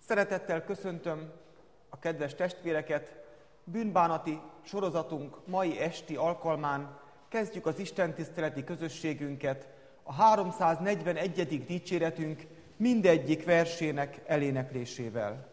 Szeretettel köszöntöm a kedves testvéreket. Bűnbánati sorozatunk mai esti alkalmán kezdjük az istentiszteleti közösségünket a 341. dicséretünk mindegyik versének eléneklésével.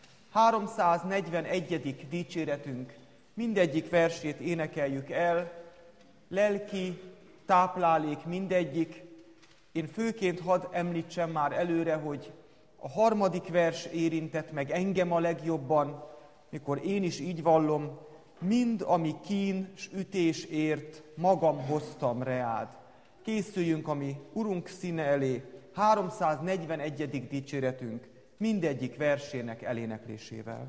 341. dicséretünk mindegyik versét énekeljük el, lelki táplálék mindegyik. Én főként hadd említsem már előre, hogy a 3. vers érintett meg engem a legjobban, mikor én is így vallom, mind, ami kín s ütés ért, magam hoztam reád. Készüljünk a mi Urunk színe elé, 341. dicséretünk mindegyik versének eléneklésével.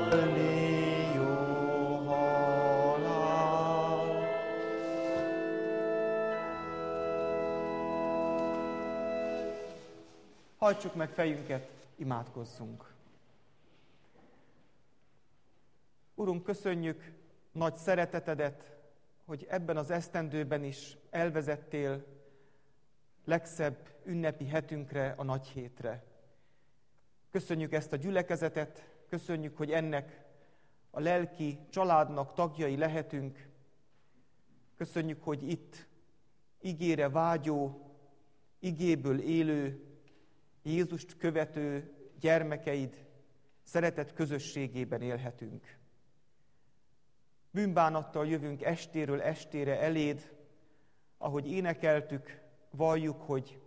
halni jó halál. Hajtsuk meg fejünket, imádkozzunk. Urunk, köszönjük nagy szeretetedet, hogy ebben az esztendőben is elvezettél legszebb ünnepi hetünkre, a nagy hétre. Köszönjük ezt a gyülekezetet, köszönjük, hogy ennek a lelki családnak tagjai lehetünk. Köszönjük, hogy itt igére vágyó, igéből élő, Jézust követő gyermekeid szeretett közösségében élhetünk. Bűnbánattal jövünk estéről estére eléd, ahogy énekeltük, valljuk, hogy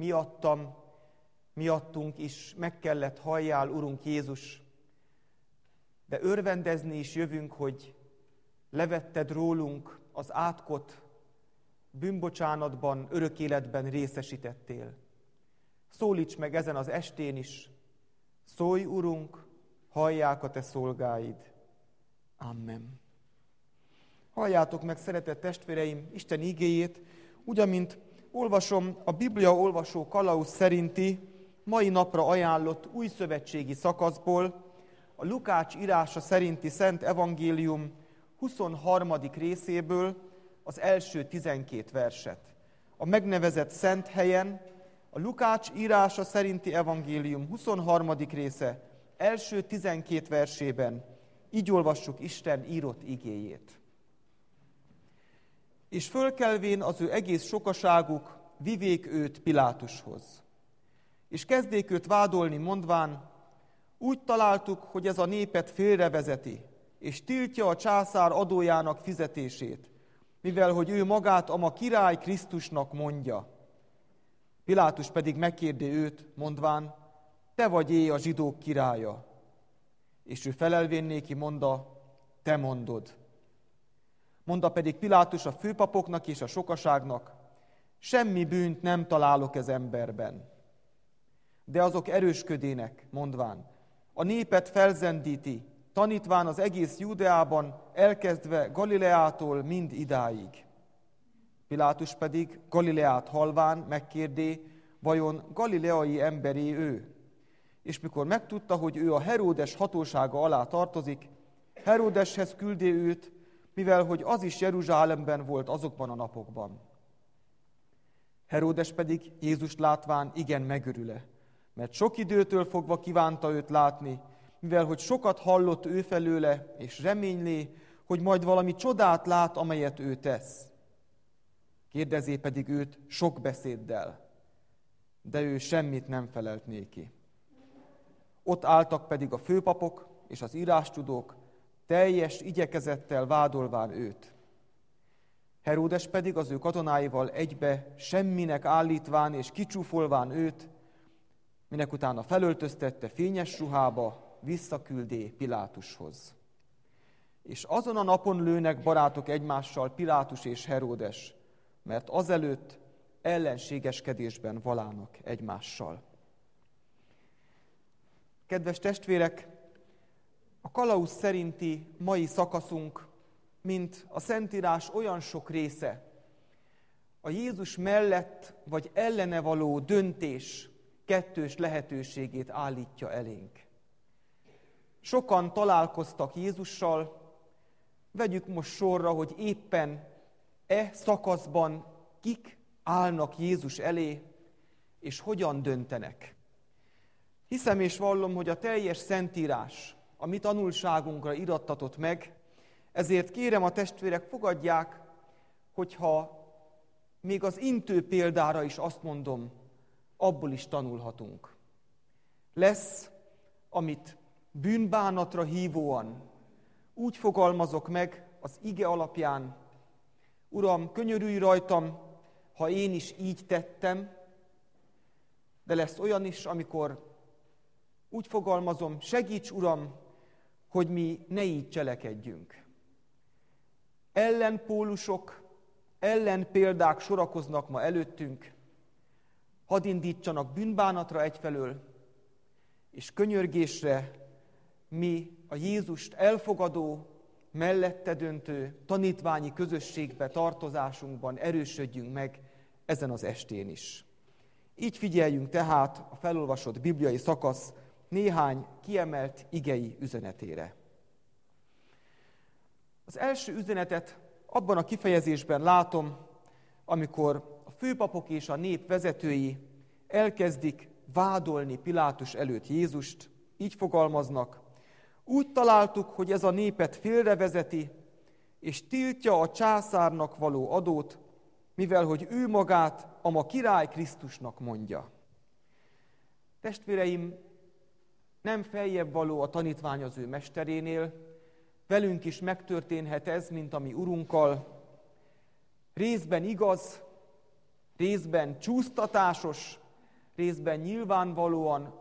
miattunk is meg kellett halljál, Urunk Jézus, de örvendezni is jövünk, hogy levetted rólunk az átkot, bűnbocsánatban, örök életben részesítettél. Szólíts meg ezen az estén is, szólj, Urunk, hallják a te szolgáid. Amen. Halljátok meg, szeretett testvéreim, Isten igéjét, ugyanint olvasom a Biblia olvasó kalauz szerinti mai napra ajánlott újszövetségi szakaszból, a Lukács írása szerinti Szent Evangélium 23. részéből az első 12 verset. A megnevezett szent helyen, a Lukács írása szerinti evangélium 23. része első 12 versében így olvassuk Isten írott igéjét. És fölkelvén az ő egész sokaságuk vivék őt Pilátushoz. És kezdék őt vádolni, mondván, úgy találtuk, hogy ez a népet félrevezeti, és tiltja a császár adójának fizetését, mivel hogy ő magát a ma király Krisztusnak mondja. Pilátus pedig megkérdé őt, mondván, te vagy a zsidók királya. És ő felelvén néki mondta, te mondod. Mondta pedig Pilátus a főpapoknak és a sokaságnak, semmi bűnt nem találok ez emberben. De azok erősködének, mondván, a népet felzendíti, tanítván az egész Júdeában, elkezdve Galileától mind idáig. Pilátus pedig Galileát halván megkérdé, vajon galileai emberé ő? És mikor megtudta, hogy ő a Heródes hatósága alá tartozik, Heródeshez küldé őt, mivel hogy az is Jeruzsálemben volt azokban a napokban. Heródes pedig Jézust látván igen megörüle, mert sok időtől fogva kívánta őt látni, mivel hogy sokat hallott ő felőle, és reménylé, hogy majd valami csodát lát, amelyet ő tesz. Kérdezé pedig őt sok beszéddel, de ő semmit nem felelt néki. Ott álltak pedig a főpapok és az írástudók, teljes igyekezettel vádolván őt. Heródes pedig az ő katonáival egybe semminek állítván és kicsúfolván őt, minek utána felöltöztette fényes ruhába, visszaküldé Pilátushoz. És azon a napon lőnek barátok egymással Pilátus és Heródes, mert azelőtt ellenségeskedésben valának egymással. Kedves testvérek, a kalauz szerinti mai szakaszunk, mint a Szentírás olyan sok része, a Jézus mellett vagy ellene való döntés kettős lehetőségét állítja elénk. Sokan találkoztak Jézussal, vegyük most sorra, hogy éppen szakaszban kik állnak Jézus elé, és hogyan döntenek. Hiszem és vallom, hogy a teljes Szentírás a mi tanulságunkra irattatott meg, ezért kérem a testvérek, fogadják, hogyha még az intő példára is azt mondom, abból is tanulhatunk. Lesz, amit bűnbánatra hívóan úgy fogalmazok meg az ige alapján, Uram, könyörülj rajtam, ha én is így tettem, de lesz olyan is, amikor úgy fogalmazom, segíts, Uram, hogy mi ne így cselekedjünk. Ellenpólusok, ellenpéldák sorakoznak ma előttünk, hadd indítsanak bűnbánatra egyfelől, és könyörgésre mi a Jézust elfogadó, mellette döntő tanítványi közösségbe tartozásunkban erősödjünk meg ezen az estén is. Így figyeljünk tehát a felolvasott bibliai szakasz néhány kiemelt igei üzenetére. Az első üzenetet abban a kifejezésben látom, amikor a főpapok és a nép vezetői elkezdik vádolni Pilátus előtt Jézust, így fogalmaznak: úgy találtuk, hogy ez a népet félrevezeti, és tiltja a császárnak való adót, mivel hogy ő magát a ma király Krisztusnak mondja. Testvéreim, nem feljebb való a tanítvány az ő mesterénél, velünk is megtörténhet ez, mint a mi Urunkkal. Részben igaz, részben csúsztatásos, részben nyilvánvalóan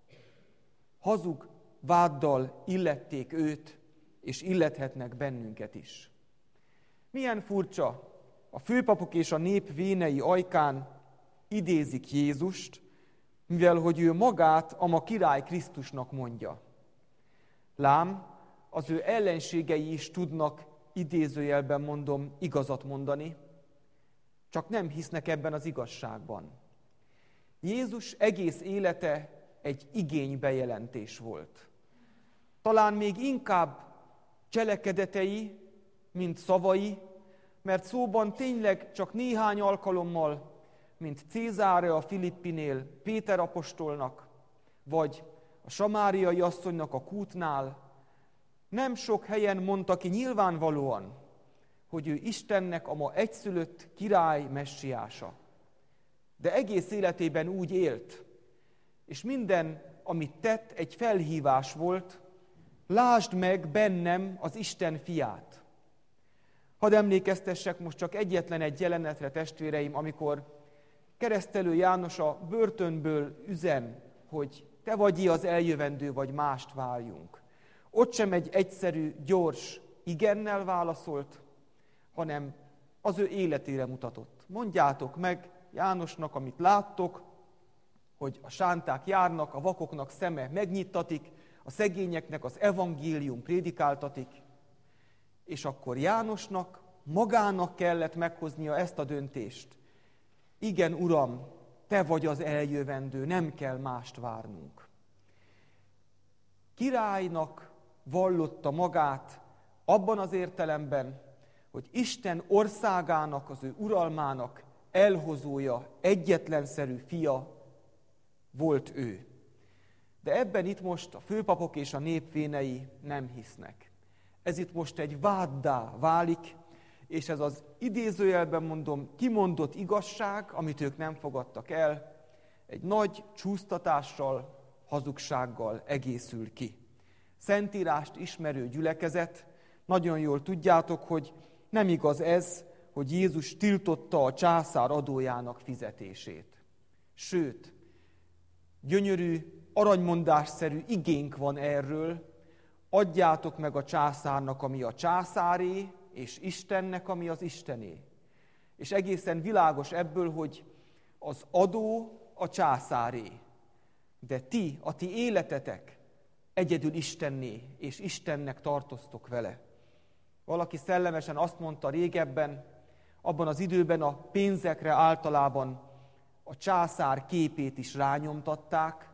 hazug váddal illették őt, és illethetnek bennünket is. Milyen furcsa, a főpapok és a nép vénei ajkán idézik Jézust, mivel hogy ő magát a ma király Krisztusnak mondja. Lám, az ő ellenségei is tudnak, idézőjelben mondom, igazat mondani, csak nem hisznek ebben az igazságban. Jézus egész élete egy igénybejelentés volt. Talán még inkább cselekedetei, mint szavai, mert szóban tényleg csak néhány alkalommal, mint Cézáre a Filippinél Péter apostolnak, vagy a samáriai asszonynak a kútnál, nem sok helyen mondta ki nyilvánvalóan, hogy ő Istennek a ma egyszülött király messiása. De egész életében úgy élt, és minden, amit tett, egy felhívás volt: lásd meg bennem az Isten fiát. Hadd emlékeztessek most csak egyetlen egy jelenetre, testvéreim, amikor Keresztelő János a börtönből üzen, hogy te vagy az eljövendő, vagy mást várjunk. Ott sem egy egyszerű, gyors igennel válaszolt, hanem az ő életére mutatott. Mondjátok meg Jánosnak, amit láttok, hogy a sánták járnak, a vakoknak szeme megnyittatik, a szegényeknek az evangélium prédikáltatik, és akkor Jánosnak magának kellett meghoznia ezt a döntést. Igen, Uram, te vagy az eljövendő, nem kell mást várnunk. Királynak vallotta magát abban az értelemben, hogy Isten országának, az ő uralmának elhozója, egyetlenszerű fia volt ő. De ebben itt most a főpapok és a nép vénei nem hisznek. Ez itt most egy váddá válik, és ez az idézőjelben mondom, kimondott igazság, amit ők nem fogadtak el, egy nagy csúsztatással, hazugsággal egészül ki. Szentírást ismerő gyülekezet, nagyon jól tudjátok, hogy nem igaz ez, hogy Jézus tiltotta a császár adójának fizetését. Sőt, gyönyörű, aranymondásszerű igénk van erről: adjátok meg a császárnak, ami a császáré, és Istennek, ami az Istené. És egészen világos ebből, hogy az adó a császáré, de ti, a ti életetek egyedül Istenné, és Istennek tartoztok vele. Valaki szellemesen azt mondta régebben, abban az időben a pénzekre általában a császár képét is rányomtatták.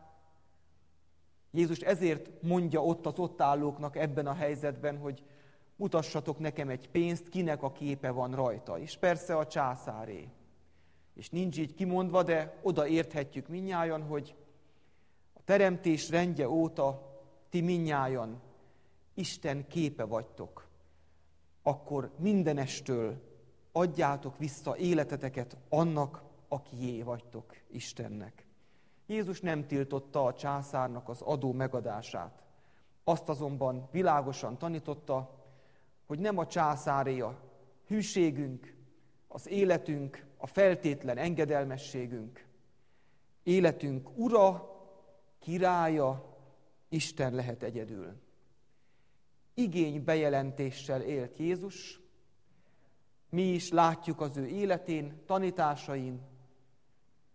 Jézus ezért mondja ott az ott állóknak ebben a helyzetben, hogy mutassatok nekem egy pénzt, kinek a képe van rajta. És persze a császáré. És nincs így kimondva, de oda érthetjük mindnyájan, hogy a teremtés rendje óta ti mindnyájan Isten képe vagytok. Akkor mindenestől adjátok vissza életeteket annak, akié vagytok, Istennek. Jézus nem tiltotta a császárnak az adó megadását. Azt azonban világosan tanította, hogy nem a császáré a hűségünk, az életünk, a feltétlen engedelmességünk. Életünk ura, királya, Isten lehet egyedül. Igénybejelentéssel élt Jézus, mi is látjuk az ő életén, tanításain,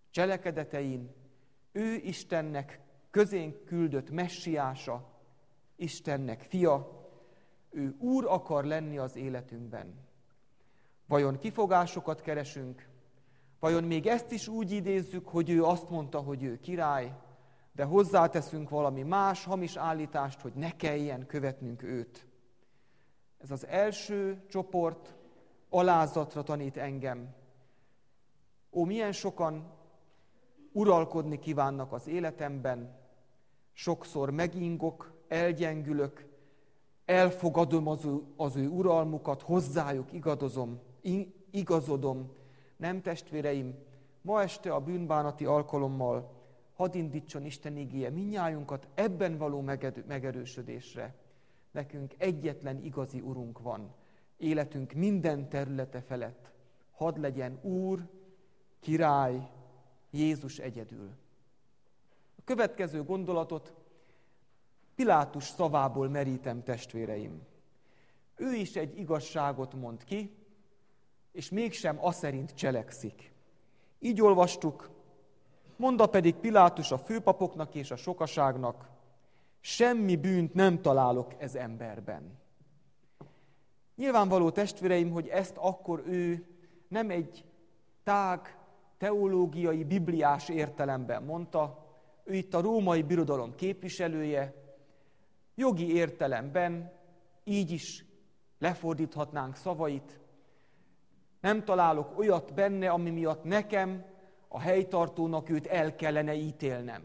cselekedetein, ő Istennek közénk küldött messiása, Istennek fia, ő Úr akar lenni az életünkben. Vajon kifogásokat keresünk? Vajon még ezt is úgy idézzük, hogy ő azt mondta, hogy ő király, de hozzáteszünk valami más hamis állítást, hogy ne kelljen követnünk őt? Ez az első csoport alázatra tanít engem. Ó, milyen sokan uralkodni kívánnak az életemben, sokszor megingok, elgyengülök, elfogadom az ő uralmukat, hozzájuk igazodom. Nem, testvéreim, ma este a bűnbánati alkalommal hadd indítson Isten igéje mindnyájunkat ebben való megerősödésre. Nekünk egyetlen igazi Urunk van, életünk minden területe felett. Hadd legyen Úr, Király, Jézus egyedül. A következő gondolatot Pilátus szavából merítem, testvéreim. Ő is egy igazságot mond ki, és mégsem aszerint cselekszik. Így olvastuk, mondta pedig Pilátus a főpapoknak és a sokaságnak, semmi bűnt nem találok ez emberben. Nyilvánvaló, testvéreim, hogy ezt akkor ő nem egy tág, teológiai, bibliás értelemben mondta, ő itt a római birodalom képviselője, jogi értelemben így is lefordíthatnánk szavait. Nem találok olyat benne, ami miatt nekem, a helytartónak őt el kellene ítélnem.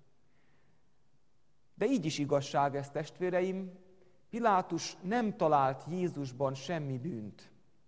De így is igazság ez, testvéreim, Pilátus nem talált Jézusban semmi bűnt.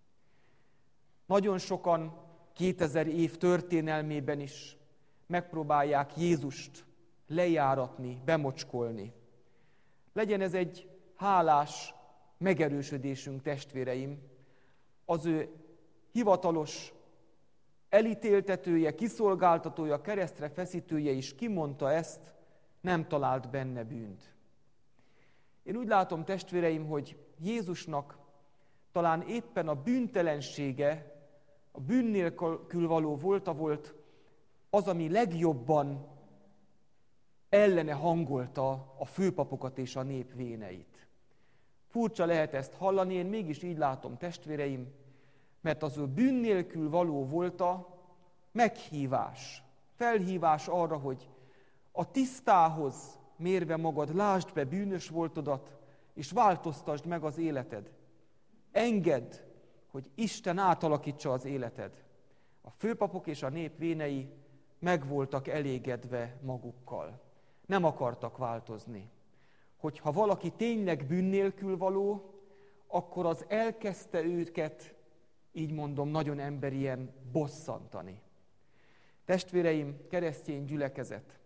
Nagyon sokan 2000 év történelmében is megpróbálják Jézust lejáratni, bemocskolni. Legyen ez egy hálás megerősödésünk, testvéreim, az ő hivatalos elítéltetője, kiszolgáltatója, keresztre feszítője is kimondta ezt, nem talált benne bűnt. Én úgy látom, testvéreim, hogy Jézusnak talán éppen a bűntelensége, a bűn nélkül való volta volt az, ami legjobban ellene hangolta a főpapokat és a nép véneit. Furcsa lehet ezt hallani, én mégis így látom, testvéreim, mert az ő bűn nélkül való volta meghívás, felhívás arra, hogy a tisztához mérve magad, lásd be bűnös voltodat, és változtasd meg az életed. Engedd, hogy Isten átalakítsa az életed. A főpapok és a nép vénei meg voltak elégedve magukkal. Nem akartak változni. Hogyha valaki tényleg bűn nélkül való, akkor az elkezdte őket, így mondom, nagyon emberien bosszantani. Testvéreim, keresztény gyülekezet,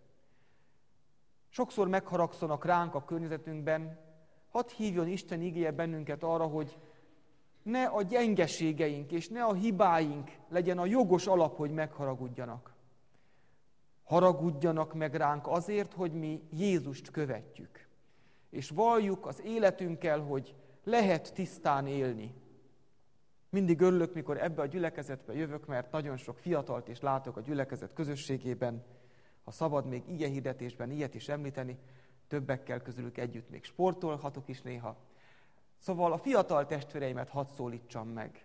sokszor megharagszanak ránk a környezetünkben, hadd hívjon Isten igéje bennünket arra, hogy ne a gyengeségeink és ne a hibáink legyen a jogos alap, hogy megharagudjanak. Haragudjanak meg ránk azért, hogy mi Jézust követjük. És valljuk az életünkkel, hogy lehet tisztán élni. Mindig örülök, mikor ebbe a gyülekezetbe jövök, mert nagyon sok fiatalt is látok a gyülekezet közösségében. Ha szabad még ilyen hirdetésben ilyet is említeni, többekkel közülük együtt még sportolhatok is néha. Szóval a fiatal testvéreimet hadd szólítsam meg.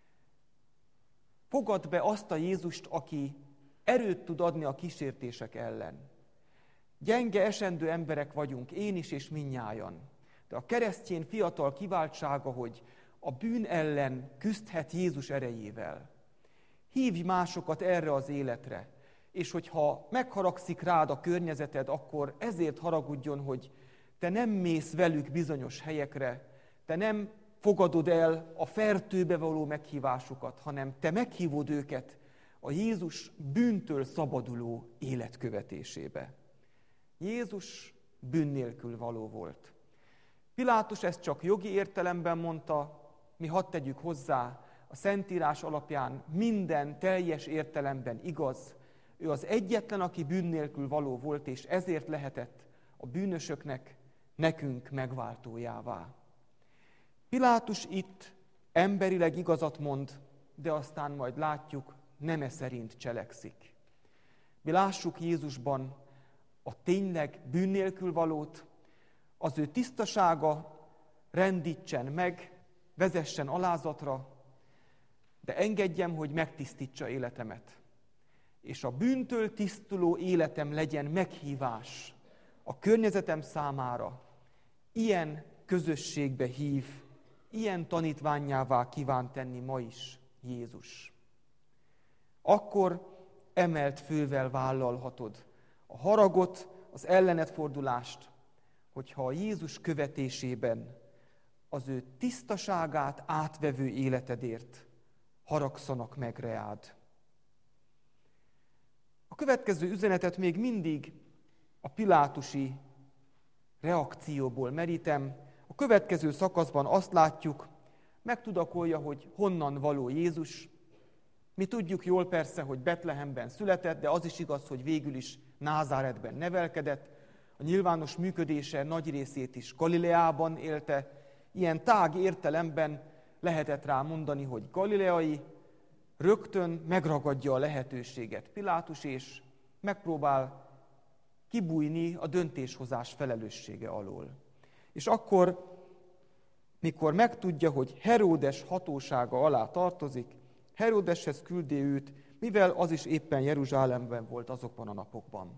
Fogadd be azt a Jézust, aki erőt tud adni a kísértések ellen. Gyenge, esendő emberek vagyunk, én is és mindnyájan. De a keresztény fiatal kiváltsága, hogy a bűn ellen küzdhet Jézus erejével. Hívj másokat erre az életre, és hogyha megharagszik rád a környezeted, akkor ezért haragudjon, hogy te nem mész velük bizonyos helyekre, te nem fogadod el a fertőbe való meghívásukat, hanem te meghívod őket a Jézus bűntől szabaduló életkövetésébe. Jézus bűn nélkül való volt. Pilátus ezt csak jogi értelemben mondta, mi hadd tegyük hozzá, a Szentírás alapján minden teljes értelemben igaz. Ő az egyetlen, aki bűn nélkül való volt, és ezért lehetett a bűnösöknek, nekünk megváltójává. Pilátus itt emberileg igazat mond, de aztán majd látjuk, neme szerint cselekszik. Mi lássuk Jézusban a tényleg bűn nélkül valót, az ő tisztasága rendítsen meg, vezessen alázatra, de engedjem, hogy megtisztítsa életemet. És a bűntől tisztuló életem legyen meghívás a környezetem számára. Ilyen közösségbe hív, ilyen tanítvánnyává kíván tenni ma is Jézus. Akkor emelt fővel vállalhatod a haragot, az ellened fordulást, hogyha a Jézus követésében az ő tisztaságát átvevő életedért haragszanak meg reád. A következő üzenetet még mindig a pilátusi reakcióból merítem. A következő szakaszban azt látjuk, megtudakolja, hogy honnan való Jézus. Mi tudjuk jól persze, hogy Betlehemben született, de az is igaz, hogy végül is Názáretben nevelkedett. A nyilvános működése nagy részét is Galileában élte. Ilyen tág értelemben lehetett rá mondani, hogy galileai, rögtön megragadja a lehetőséget Pilátus, és megpróbál kibújni a döntéshozás felelőssége alól. És akkor, mikor megtudja, hogy Heródes hatósága alá tartozik, Heródeshez küldi őt, mivel az is éppen Jeruzsálemben volt azokban a napokban.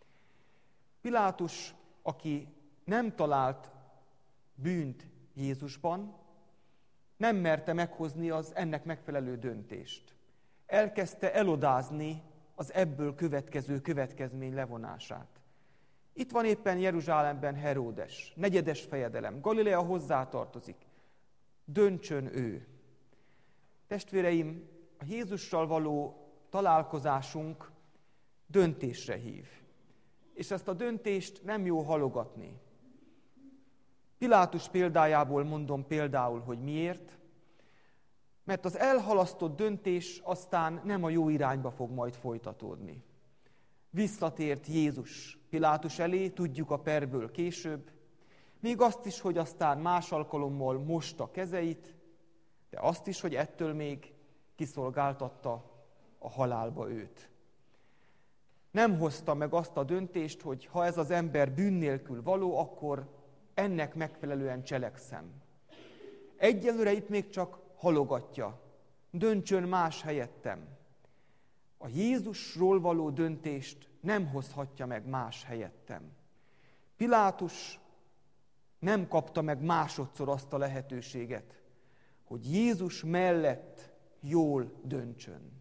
Pilátus, aki nem talált bűnt Jézusban, nem merte meghozni az ennek megfelelő döntést. Elkezdte elodázni az ebből következő következmény levonását. Itt van éppen Jeruzsálemben Heródes, negyedes fejedelem, Galilea hozzátartozik. Döntsön ő. Testvéreim, a Jézussal való találkozásunk döntésre hív. És ezt a döntést nem jó halogatni. Pilátus példájából mondom például, hogy miért. Mert az elhalasztott döntés aztán nem a jó irányba fog majd folytatódni. Visszatért Jézus Pilátus elé, tudjuk a perből később, még azt is, hogy aztán más alkalommal mosta kezeit, de azt is, hogy ettől még kiszolgáltatta a halálba őt. Nem hozta meg azt a döntést, hogy ha ez az ember bűn nélkül való, akkor ennek megfelelően cselekszem. Egyelőre itt még csak halogatja. Döntsön más helyettem. A Jézusról való döntést nem hozhatja meg más helyettem. Pilátus nem kapta meg másodszor azt a lehetőséget, hogy Jézus mellett jól döntsön.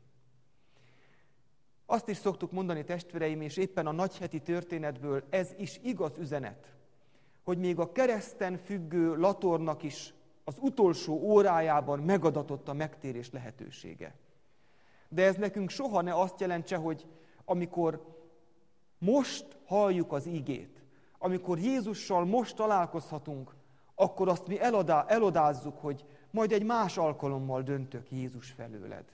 Azt is szoktuk mondani, testvéreim, és éppen a nagyheti történetből ez is igaz üzenet, hogy még a kereszten függő Latornak is az utolsó órájában megadatott a megtérés lehetősége. De ez nekünk soha ne azt jelentse, hogy amikor most halljuk az igét, amikor Jézussal most találkozhatunk, akkor azt mi elodázzuk, hogy majd egy más alkalommal döntök Jézus felőled.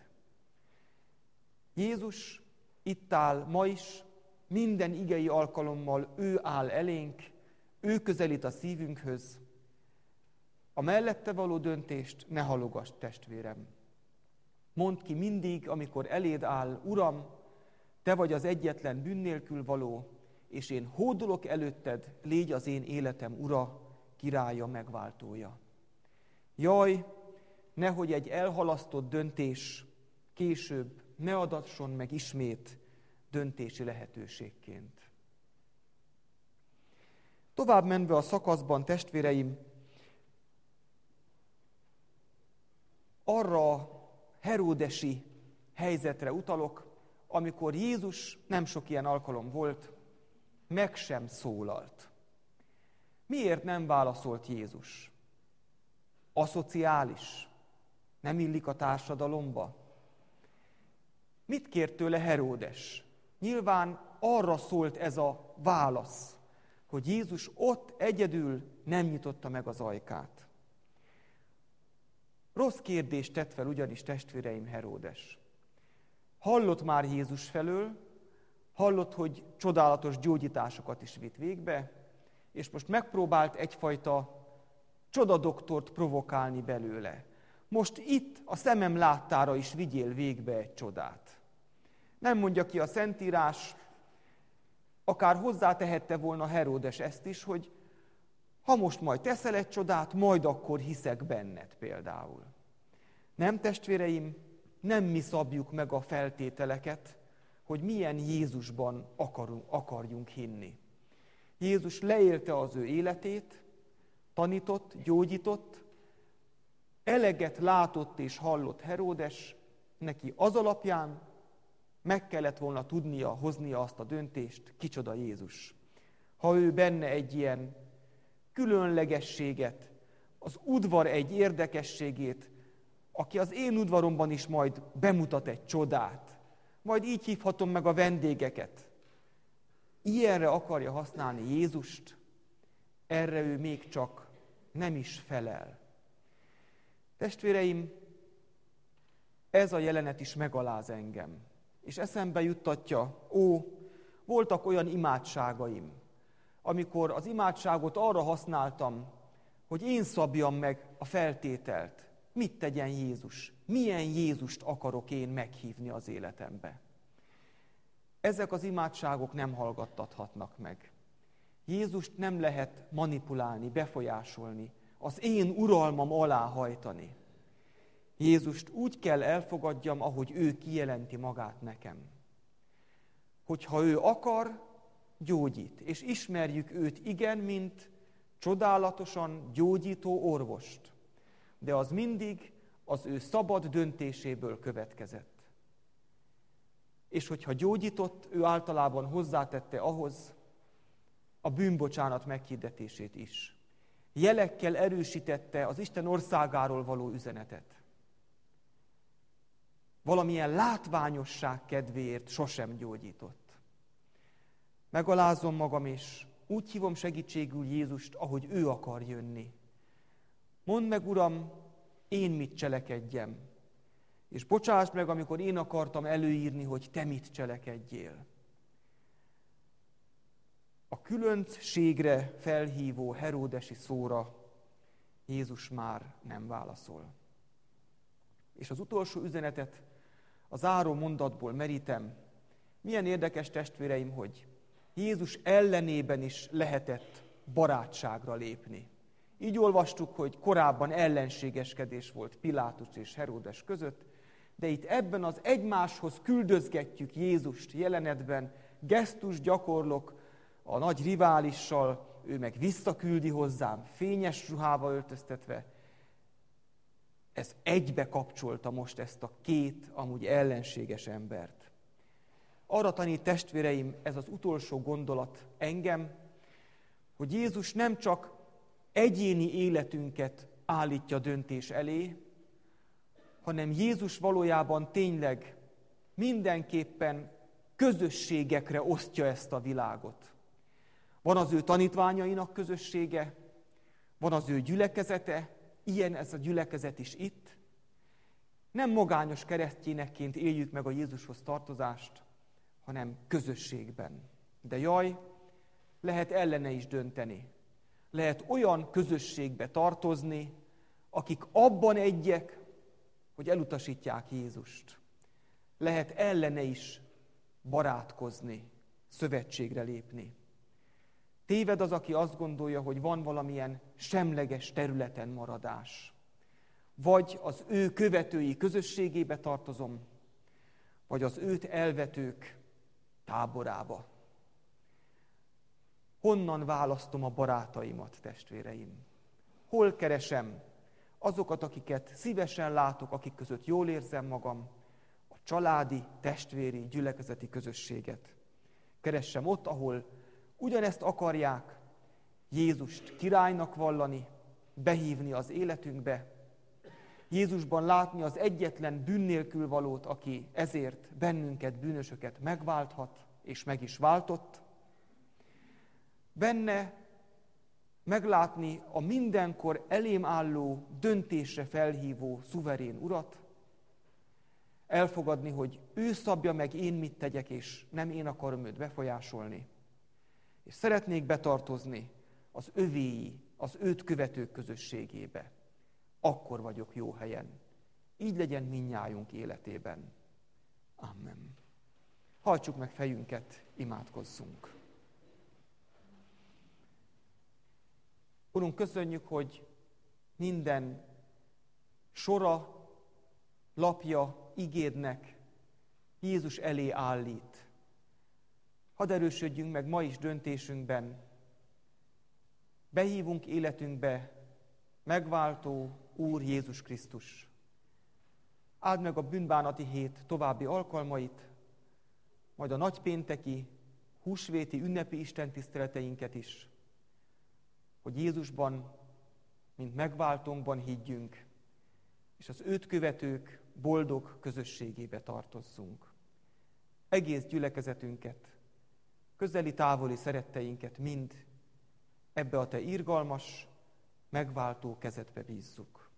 Jézus itt áll ma is, minden igei alkalommal ő áll elénk, ő közelít a szívünkhöz. A mellette való döntést ne halogass, testvérem. Mondd ki mindig, amikor eléd áll, Uram, te vagy az egyetlen bűn nélkül való, és én hódolok előtted, légy az én életem ura, királya, megváltója. Jaj, nehogy egy elhalasztott döntés később ne adasson meg ismét döntési lehetőségként. Tovább menve a szakaszban, testvéreim, arra a heródesi helyzetre utalok, amikor Jézus, nem sok ilyen alkalom volt, meg sem szólalt. Miért nem válaszolt Jézus? Aszociális? Nem illik a társadalomba? Mit kért tőle Heródes? Nyilván arra szólt ez a válasz, hogy Jézus ott egyedül nem nyitotta meg az ajkát. Rossz kérdést tett fel ugyanis, testvéreim, Heródes. Hallott már Jézus felől, hallott, hogy csodálatos gyógyításokat is vitt végbe, és most megpróbált egyfajta csodadoktort provokálni belőle. Most itt a szemem láttára is vigyél végbe egy csodát. Nem mondja ki a Szentírás, akár hozzátehette volna Heródes ezt is, hogy Ha most majd teszel egy csodát, majd akkor hiszek benned például. Nem, testvéreim, nem mi szabjuk meg a feltételeket, hogy milyen Jézusban akarjunk hinni. Jézus leélte az ő életét, tanított, gyógyított, eleget látott és hallott Heródes, neki az alapján meg kellett volna tudnia, hoznia azt a döntést, kicsoda Jézus. Ha ő benne egy ilyen különlegességet, az udvar egy érdekességét, aki az én udvaromban is majd bemutat egy csodát, majd így hívhatom meg a vendégeket. Ilyenre akarja használni Jézust, erre ő még csak nem is felel. Testvéreim, ez a jelenet is megaláz engem, és eszembe juttatja, voltak olyan imádságaim, amikor az imádságot arra használtam, hogy én szabjam meg a feltételt. Mit tegyen Jézus? Milyen Jézust akarok én meghívni az életembe? Ezek az imádságok nem hallgattathatnak meg. Jézust nem lehet manipulálni, befolyásolni, az én uralmam alá hajtani. Jézust úgy kell elfogadjam, ahogy ő kijelenti magát nekem. Hogyha ő akar, gyógyít, és ismerjük őt igen, mint csodálatosan gyógyító orvost. De az mindig az ő szabad döntéséből következett. És hogyha gyógyított, ő általában hozzátette ahhoz a bűnbocsánat meghirdetését is. Jelekkel erősítette az Isten országáról való üzenetet. Valamilyen látványosság kedvéért sosem gyógyított. Megalázom magam, és úgy hívom segítségül Jézust, ahogy ő akar jönni. Mondd meg, Uram, én mit cselekedjem, és bocsásd meg, amikor én akartam előírni, hogy te mit cselekedjél. A különcségre felhívó heródesi szóra Jézus már nem válaszol. És az utolsó üzenetet a záró mondatból merítem. Milyen érdekes, testvéreim, hogy Jézus ellenében is lehetett barátságra lépni. Így olvastuk, hogy korábban ellenségeskedés volt Pilátus és Heródes között, de itt ebben az egymáshoz küldözgetjük Jézust jelenetben, gesztus gyakorlok a nagy riválissal, ő meg visszaküldi hozzám, fényes ruhába öltöztetve. Ez egybe kapcsolta most ezt a két amúgy ellenséges embert. Arra tanít, testvéreim, ez az utolsó gondolat engem, hogy Jézus nem csak egyéni életünket állítja döntés elé, hanem Jézus valójában tényleg mindenképpen közösségekre osztja ezt a világot. Van az ő tanítványainak közössége, van az ő gyülekezete, ilyen ez a gyülekezet is itt. Nem magányos keresztényekként éljük meg a Jézushoz tartozást, hanem közösségben. De jaj, lehet ellene is dönteni. Lehet olyan közösségbe tartozni, akik abban egyek, hogy elutasítják Jézust. Lehet ellene is barátkozni, szövetségre lépni. Téved az, aki azt gondolja, hogy van valamilyen semleges területen maradás. Vagy az ő követői közösségébe tartozom, vagy az őt elvetők táborába. Honnan választom a barátaimat, testvéreim? Hol keresem azokat, akiket szívesen látok, akik között jól érzem magam, a családi, testvéri, gyülekezeti közösséget? Keressem ott, ahol ugyanezt akarják, Jézust királynak vallani, behívni az életünkbe, Jézusban látni az egyetlen bűn nélkül valót, aki ezért bennünket, bűnösöket megválthat, és meg is váltott. Benne meglátni a mindenkor elém álló, döntésre felhívó, szuverén Urat, elfogadni, hogy ő szabja meg, én mit tegyek, és nem én akarom őt befolyásolni. És szeretnék betartozni az övéi, az őt követők közösségébe. Akkor vagyok jó helyen. Így legyen mindnyájunk életében. Amen. Hajtsuk meg fejünket, imádkozzunk. Urunk, köszönjük, hogy minden sora, lapja igédnek Jézus elé állít. Hadd erősödjünk meg ma is döntésünkben. Behívunk életünkbe megváltó Úr Jézus Krisztus. Áld meg a bűnbánati hét további alkalmait, majd a nagypénteki, húsvéti, ünnepi istentiszteleteinket is, hogy Jézusban, mint megváltónkban higgyünk, és az őt követők boldog közösségébe tartozzunk. Egész gyülekezetünket, közeli, távoli szeretteinket mind ebbe a te irgalmas, megváltó kezedbe bízzuk.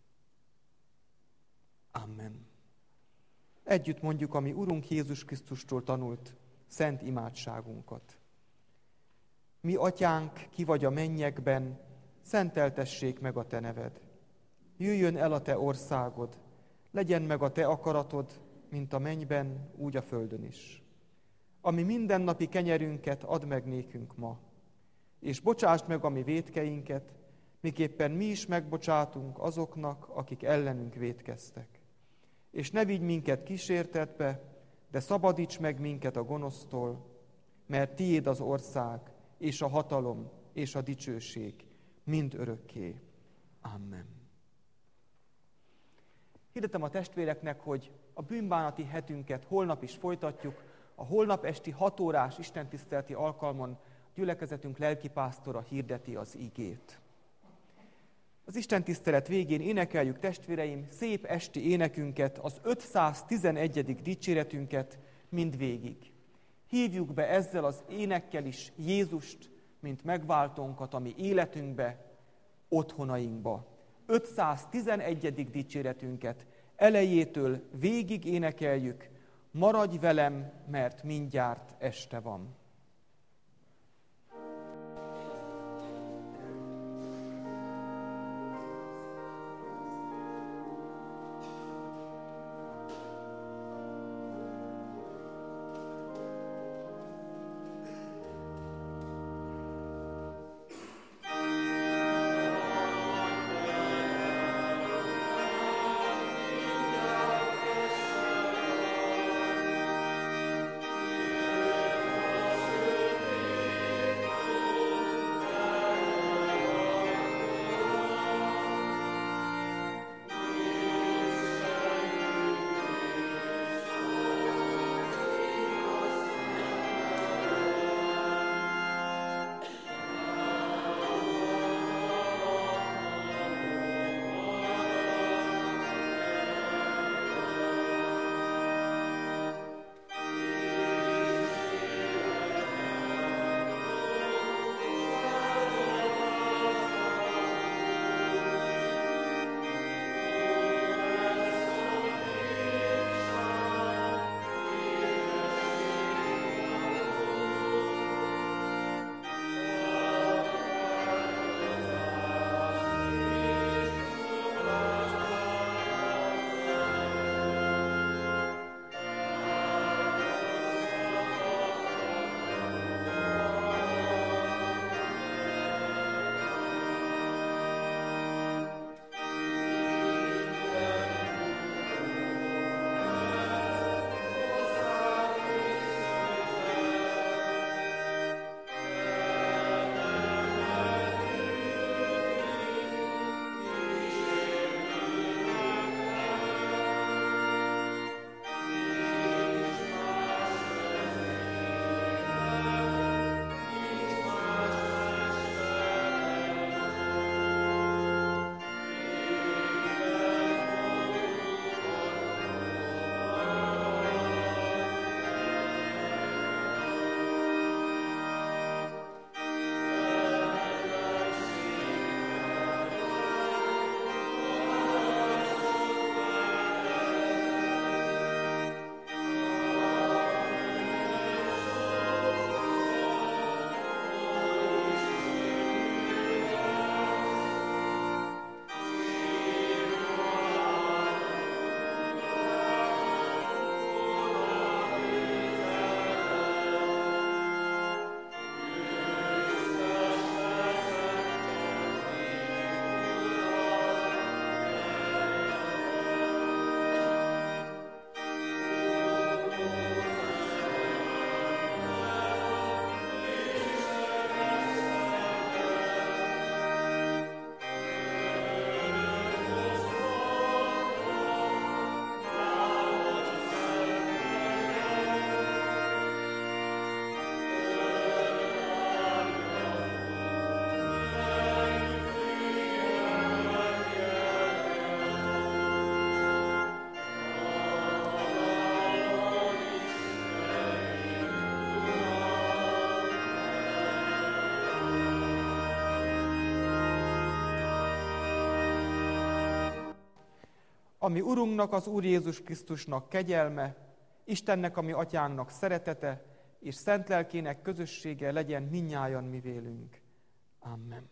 Amen. Együtt mondjuk a mi Urunk Jézus Krisztustól tanult szent imádságunkat. Mi atyánk, ki vagy a mennyekben, szenteltessék meg a te neved. Jöjjön el a te országod, legyen meg a te akaratod, mint a mennyben, úgy a földön is. Ami mindennapi kenyerünket add meg nékünk ma, és bocsásd meg a mi vétkeinket, miképpen mi is megbocsátunk azoknak, akik ellenünk vétkeztek. És ne vigy minket kísértetbe, de szabadíts meg minket a gonosztól, mert tiéd az ország, és a hatalom, és a dicsőség, mind örökké. Amen. Hirdetem a testvéreknek, hogy a bűnbánati hetünket holnap is folytatjuk. A holnap esti 6 órás istentiszteleti alkalmon gyülekezetünk lelkipásztora hirdeti az igét. Az istentisztelet végén énekeljük, testvéreim, szép esti énekünket, az 511. dicséretünket mindvégig. Hívjuk be ezzel az énekkel is Jézust, mint megváltónkat a mi életünkbe, otthonainkba. 511. dicséretünket elejétől végig énekeljük, maradj velem, mert mindjárt este van. ami Urunknak, az Úr Jézus Krisztusnak kegyelme, Istennek, ami Atyánknak szeretete, és szent lelkének közössége legyen mindnyájan mi vélünk. Amen.